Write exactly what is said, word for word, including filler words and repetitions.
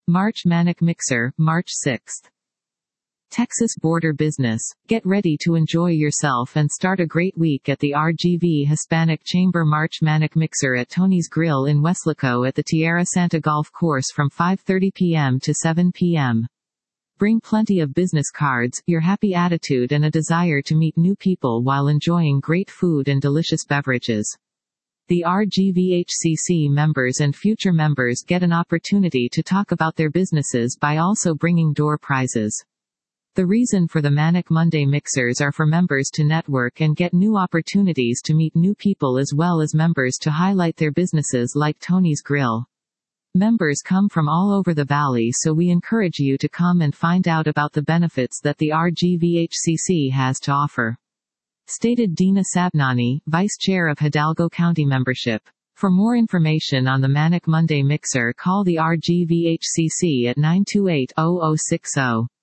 March Manic Mixer, March sixth. Texas Border Business. Get ready to enjoy yourself and start a great week at the R G V Hispanic Chamber March Manic Mixer at Tony's Grill in Weslaco at the Tierra Santa Golf Course from five thirty p m to seven p m Bring plenty of business cards, your happy attitude and a desire to meet new people while enjoying great food and delicious beverages. The R G V H C C members and future members get an opportunity to talk about their businesses by also bringing door prizes. The reason for the Manic Monday Mixers are for members to network and get new opportunities to meet new people as well as members to highlight their businesses like Tony's Grill. Members come from all over the valley, so we encourage you to come and find out about the benefits that the R G V H C C has to offer. Stated Dina Sabnani, Vice Chair of Hidalgo County Membership. For more information on the Manic Monday Mixer, call the R G V H C C at nine two eight, zero zero six zero.